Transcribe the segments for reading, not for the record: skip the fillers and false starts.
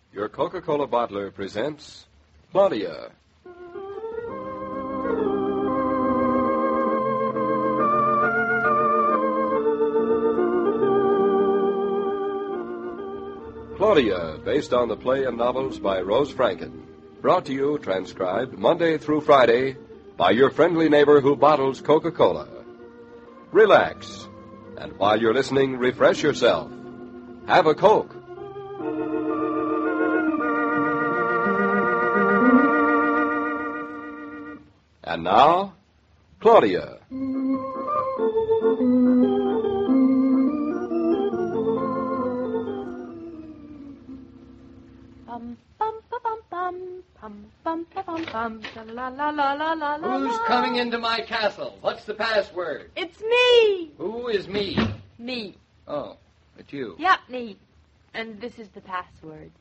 Your Coca-Cola bottler presents Claudia. Claudia, based on the play and novels by Rose Franken. Brought to you, transcribed, Monday through Friday, by your friendly neighbor who bottles Coca-Cola. Relax, and while you're listening, refresh yourself. Have a Coke. And now, Claudia. Who's coming into my castle? What's the password? It's me. Who is me? Me. Oh, it's you. Yep, me. And this is the password.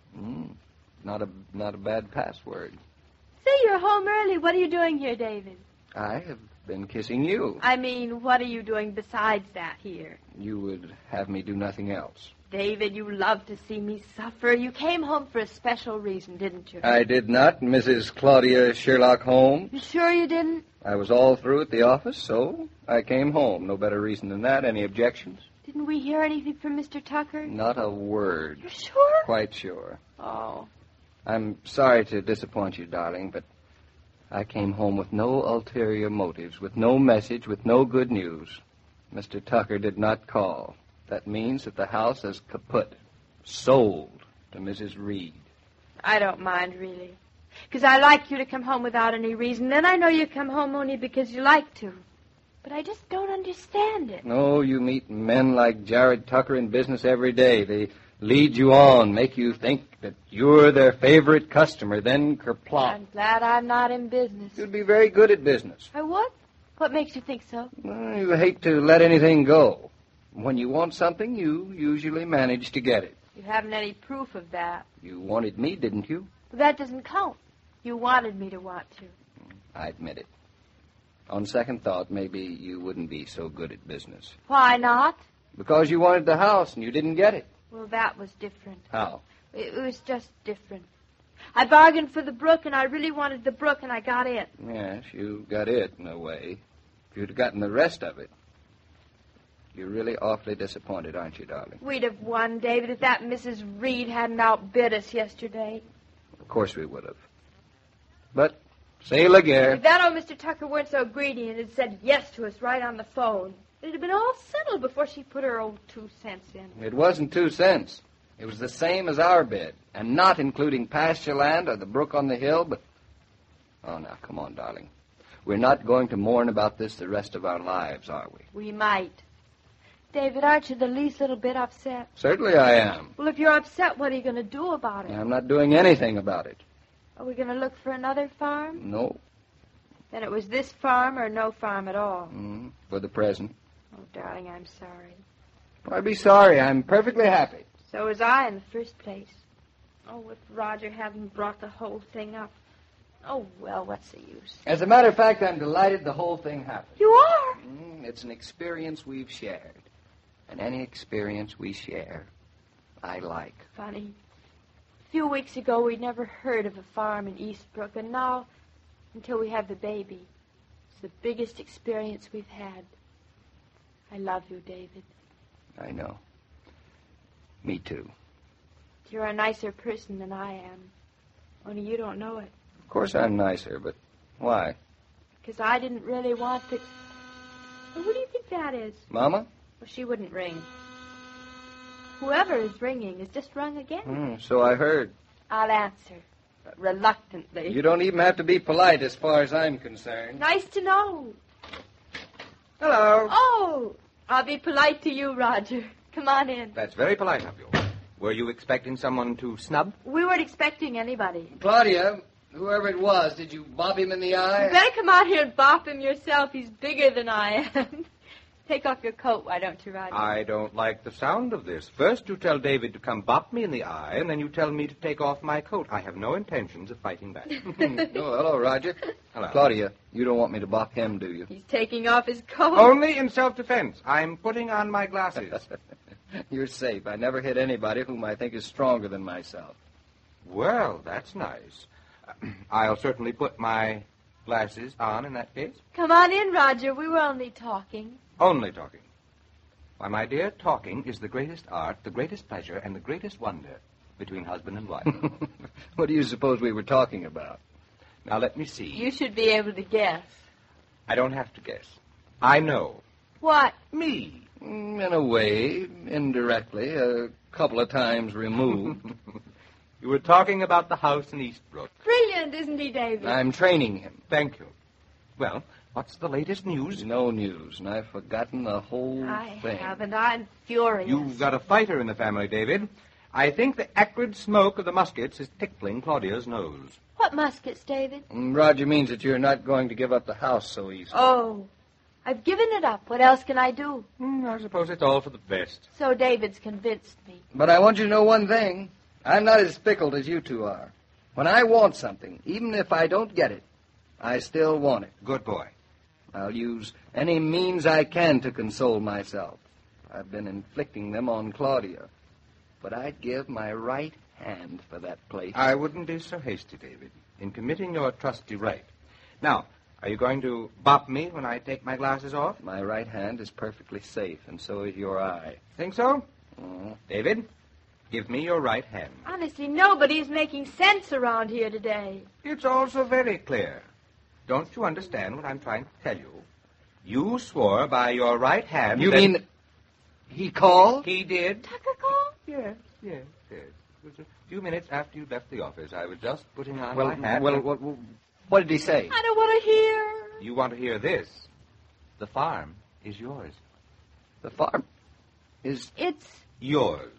Not a bad password. Say, you're home early. What are you doing here, David? I have been kissing you. I mean, what are you doing besides that here? You would have me do nothing else. David, you love to see me suffer. You came home for a special reason, didn't you? I did not, Mrs. Claudia Sherlock Holmes. You sure you didn't? I was all through at the office, so I came home. No better reason than that. Any objections? Didn't we hear anything from Mr. Tucker? Not a word. You're sure? Quite sure. Oh. I'm sorry to disappoint you, darling, but I came home with no ulterior motives, with no message, with no good news. Mr. Tucker did not call. That means that the house is kaput, sold to Mrs. Reed. I don't mind, really. Because I like you to come home without any reason. Then I know you come home only because you like to. But I just don't understand it. No, you meet men like Jared Tucker in business every day. They lead you on, make you think that you're their favorite customer, then kerplop. I'm glad I'm not in business. You'd be very good at business. I would? What makes you think so? Well, you hate to let anything go. When you want something, you usually manage to get it. You haven't any proof of that. You wanted me, didn't you? But that doesn't count. You wanted me to want to. I admit it. On second thought, maybe you wouldn't be so good at business. Why not? Because you wanted the house and you didn't get it. Well, that was different. How? It was just different. I bargained for the brook, and I really wanted the brook, and I got it. Yes, you got it, in a way. If you'd gotten the rest of it. You're really awfully disappointed, aren't you, darling? We'd have won, David, if that Mrs. Reed hadn't outbid us yesterday. Of course we would have. But, say la guerre. If that old Mr. Tucker weren't so greedy and had said yes to us right on the phone, it'd have been all settled before she put her old 2 cents in. It wasn't 2 cents. It was the same as our bid, and not including pasture land or the brook on the hill, but... Oh, now, come on, darling. We're not going to mourn about this the rest of our lives, are we? We might. David, aren't you the least little bit upset? Certainly I am. Well, if you're upset, what are you going to do about it? I'm not doing anything about it. Are we going to look for another farm? No. Then it was this farm or no farm at all? For the present. Oh, darling, I'm sorry. Why be sorry? I'm perfectly happy. So was I in the first place. Oh, if Roger hadn't brought the whole thing up. Oh, well, what's the use? As a matter of fact, I'm delighted the whole thing happened. You are? It's an experience we've shared. And any experience we share, I like. Funny. A few weeks ago, we'd never heard of a farm in Eastbrook, and now, until we have the baby, it's the biggest experience we've had. I love you, David. I know. Me too. You're a nicer person than I am, only you don't know it. Of course I'm nicer, but why? Because I didn't really want to... Well, who do you think that is? Mama? Well, she wouldn't ring. Whoever is ringing has just rung again. So I heard. I'll answer, but reluctantly. You don't even have to be polite as far as I'm concerned. Nice to know. Hello. Oh, I'll be polite to you, Roger. Come on in. That's very polite of you. Were you expecting someone to snub? We weren't expecting anybody. Claudia, whoever it was, did you bop him in the eye? You better come out here and bop him yourself. He's bigger than I am. Take off your coat, why don't you, Roger? I don't like the sound of this. First you tell David to come bop me in the eye, and then you tell me to take off my coat. I have no intentions of fighting back. Oh, hello, Roger. Hello. Claudia, you don't want me to bop him, do you? He's taking off his coat. Only in self-defense. I'm putting on my glasses. You're safe. I never hit anybody whom I think is stronger than myself. Well, that's nice. I'll certainly put my glasses on in that case. Come on in, Roger. We were only talking. Only talking. Why, my dear, talking is the greatest art, the greatest pleasure, and the greatest wonder between husband and wife. What do you suppose we were talking about? Now, let me see. You should be able to guess. I don't have to guess. I know. What? Me. In a way, indirectly, a couple of times removed. You were talking about the house in Eastbrook. Brilliant, isn't he, David? I'm training him. Thank you. Well, what's the latest news? No news, and I've forgotten the whole I thing. haven't. I'm furious. You've got a fighter in the family, David. I think the acrid smoke of the muskets is tickling Claudia's nose. What muskets, David? Roger means that you're not going to give up the house so easily. Oh, I've given it up. What else can I do? I suppose it's all for the best. So David's convinced me. But I want you to know one thing. I'm not as fickle as you two are. When I want something, even if I don't get it, I still want it. Good boy. I'll use any means I can to console myself. I've been inflicting them on Claudia. But I'd give my right hand for that place. I wouldn't be so hasty, David, in committing your trusty right. Now, are you going to bop me when I take my glasses off? My right hand is perfectly safe, and so is your eye. Think so? Oh. David, give me your right hand. Honestly, nobody's making sense around here today. It's also very clear. Don't you understand what I'm trying to tell you? You swore by your right hand. You mean he called? He did? Tucker called? Yes. It was a few minutes after you left the office. I was just putting on Well, my hat. what did he say? I don't want to hear. You want to hear this? The farm is yours. The farm is... It's... Yours.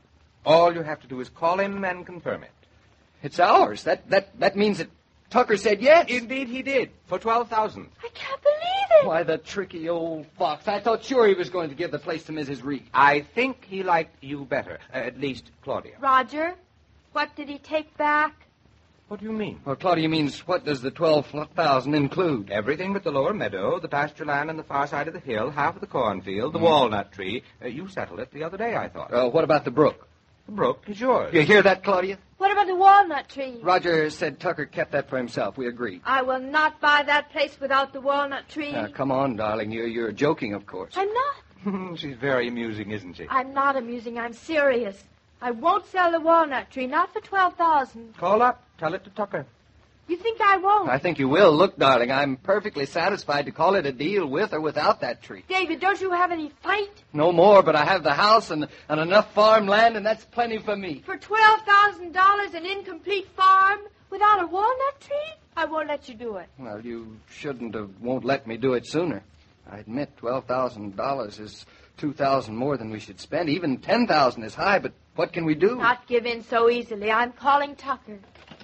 All you have to do is call him and confirm it. It's ours. That means that Tucker said yes. Indeed he did. For $12,000. I can't believe it. Why, the tricky old fox. I thought sure he was going to give the place to Mrs. Reed. I think he liked you better. At least Claudia. Roger, what did he take back? What do you mean? Well, Claudia means what does the 12,000 include? Everything but the lower meadow, the pasture land on the far side of the hill, half of the cornfield, the walnut tree. You settled it the other day, I thought. What about the brook? The brook is yours. You hear that, Claudia? What about the walnut tree? Roger said Tucker kept that for himself. We agreed. I will not buy that place without the walnut tree. Now, come on, darling. You're joking, of course. I'm not. She's very amusing, isn't she? I'm not amusing. I'm serious. I won't sell the walnut tree, not for $12,000. Call up. Tell it to Tucker. You think I won't? I think you will. Look, darling, I'm perfectly satisfied to call it a deal with or without that tree. David, don't you have any fight? No more, but I have the house and enough farmland, and that's plenty for me. For $12,000, an incomplete farm without a walnut tree? I won't let you do it. Well, you won't let me do it sooner. I admit $12,000 is $2,000 more than we should spend. Even $10,000 is high, but what can we do? Not give in so easily. I'm calling Tucker.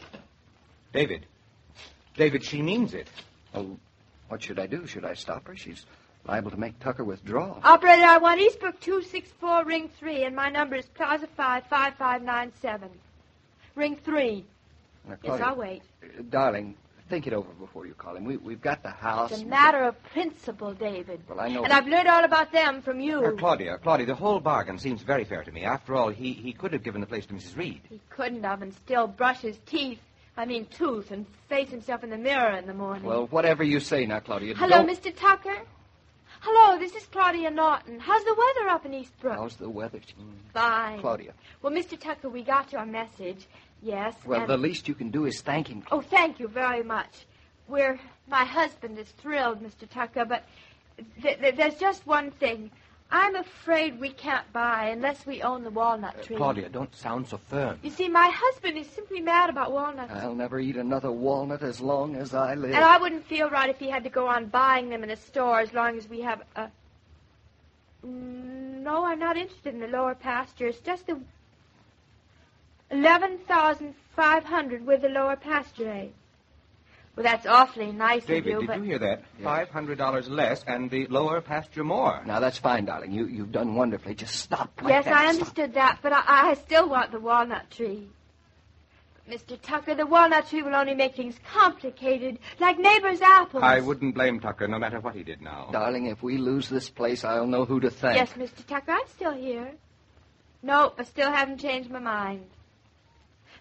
David, she means it. Oh, what should I do? Should I stop her? She's liable to make Tucker withdraw. Operator, I want Eastbrook 264, ring 3, and my number is Plaza 5, 5597. Ring 3. Now, Yes, Claudia, I'll wait. Darling, think it over before you call him. We've got the house. It's a matter of principle, David. Well, I know. And I've learned all about them from you. Claudia, the whole bargain seems very fair to me. After all, he could have given the place to Mrs. Reed. He couldn't have and still brush his tooth, and face himself in the mirror in the morning. Well, whatever you say now, Claudia. Hello, don't... Mr. Tucker? Hello, this is Claudia Norton. How's the weather up in Eastbrook? How's the weather? Fine. Claudia. Well, Mr. Tucker, we got your message. Yes. Well, the least you can do is thank him. Oh, thank you very much. My husband is thrilled, Mr. Tucker, but there's just one thing. I'm afraid we can't buy unless we own the walnut tree. Claudia, don't sound so firm. You see, my husband is simply mad about walnuts. I'll never eat another walnut as long as I live. And I wouldn't feel right if he had to go on buying them in a store as long as we have a... No, I'm not interested in the lower pasture. It's just the 11,500 with the lower pasture, eh? Well, that's awfully nice David, of you, did you hear that? Yes. $500 less and the lower pasture more. Now, that's fine, darling. You've done wonderfully. Just stop like Yes, that. I understood that, but I still want the walnut tree. Mr. Tucker, the walnut tree will only make things complicated, like neighbors' apples. I wouldn't blame Tucker, no matter what he did now. Darling, if we lose this place, I'll know who to thank. Yes, Mr. Tucker, I'm still here. No, I still haven't changed my mind. But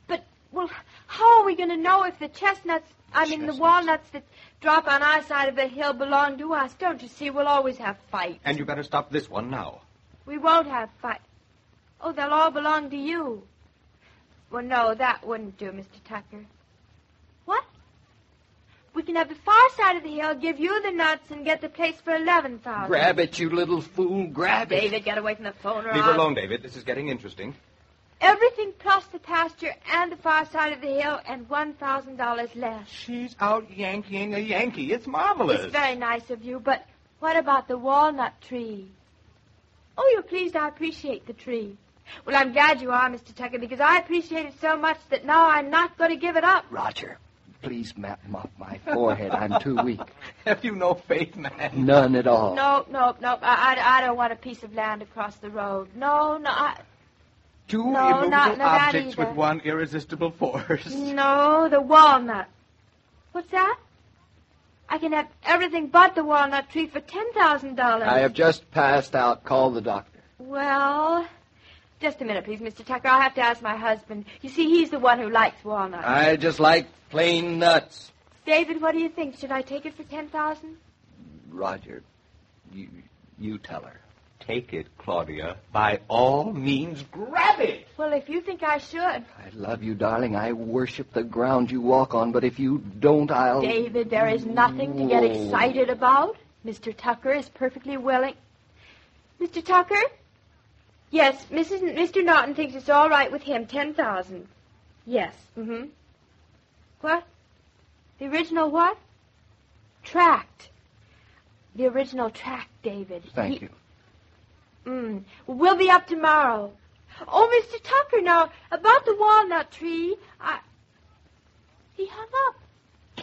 Well, how are we going to know if the the walnuts that drop on our side of the hill belong to us? Don't you see? We'll always have fights. And you better stop this one now. We won't have fights. Oh, they'll all belong to you. Well, no, that wouldn't do, Mr. Tucker. What? We can have the far side of the hill, give you the nuts, and get the place for $11,000. Grab it, you little fool. Grab it. David, get away from the phone or Leave her alone, David. This is getting interesting. Everything plus the pasture and the far side of the hill and $1,000 less. She's out yankying a Yankee. It's marvelous. It's very nice of you, but what about the walnut tree? Oh, you're pleased I appreciate the tree. Well, I'm glad you are, Mr. Tucker, because I appreciate it so much that now I'm not going to give it up. Roger, please mop my forehead. I'm too weak. Have you no faith, man? None at all. No. I don't want a piece of land across the road. No. Two No, immovable not that objects either. with one irresistible force. No, the walnut. What's that? I can have everything but the walnut tree for $10,000. I have just passed out. Call the doctor. Well, just a minute, please, Mr. Tucker. I'll have to ask my husband. You see, he's the one who likes walnuts. I just like plain nuts. David, what do you think? Should I take it for $10,000? Roger, you tell her. Take it, Claudia. By all means, grab it. Well, if you think I should. I love you, darling. I worship the ground you walk on, but if you don't, I'll... David, there is nothing to get excited about. Mr. Tucker is perfectly willing. Mr. Tucker? Yes, Mr. Norton thinks it's all right with him. $10,000. Yes. Mm-hmm. What? The original what? Tract. The original tract, David. Thank you. We'll be up tomorrow. Oh, Mr. Tucker, now, about the walnut tree, He hung up.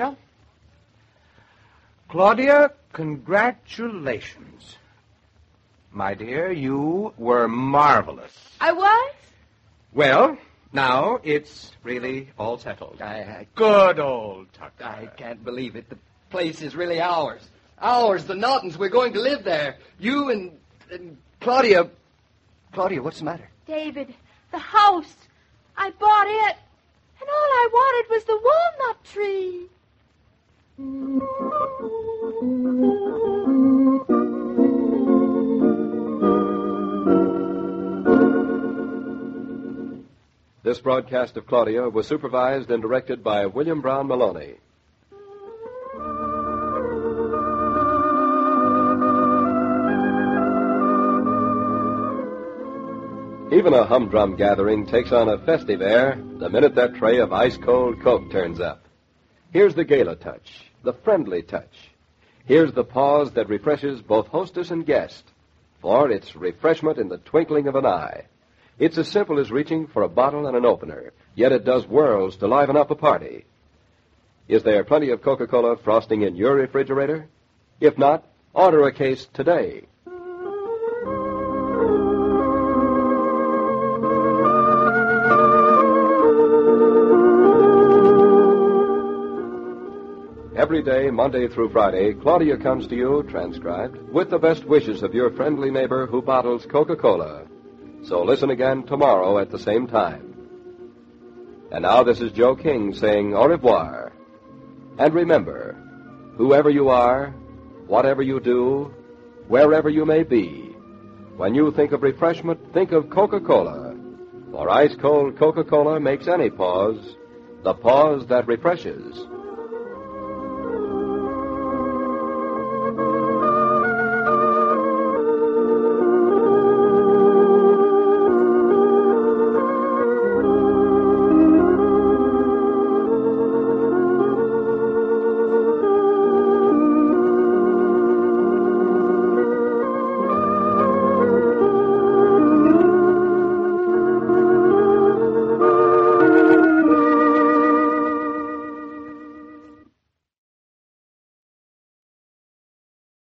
Claudia, congratulations. My dear, you were marvelous. I was? Well, now it's really all settled. Good old Tucker. I can't believe it. The place is really ours. Ours, the Nortons. We're going to live there. You and Claudia. Claudia, what's the matter? David, the house. I bought it. And all I wanted was the walnut tree. This broadcast of Claudia was supervised and directed by William Brown Maloney. Even a humdrum gathering takes on a festive air the minute that tray of ice-cold Coke turns up. Here's the gala touch, the friendly touch. Here's the pause that refreshes both hostess and guest, for it's refreshment in the twinkling of an eye. It's as simple as reaching for a bottle and an opener, yet it does worlds to liven up a party. Is there plenty of Coca-Cola frosting in your refrigerator? If not, order a case today. Every day, Monday through Friday, Claudia comes to you, transcribed, with the best wishes of your friendly neighbor who bottles Coca-Cola. So listen again tomorrow at the same time. And now this is Joe King saying au revoir. And remember, whoever you are, whatever you do, wherever you may be, when you think of refreshment, think of Coca-Cola. For ice-cold Coca-Cola makes any pause the pause that refreshes.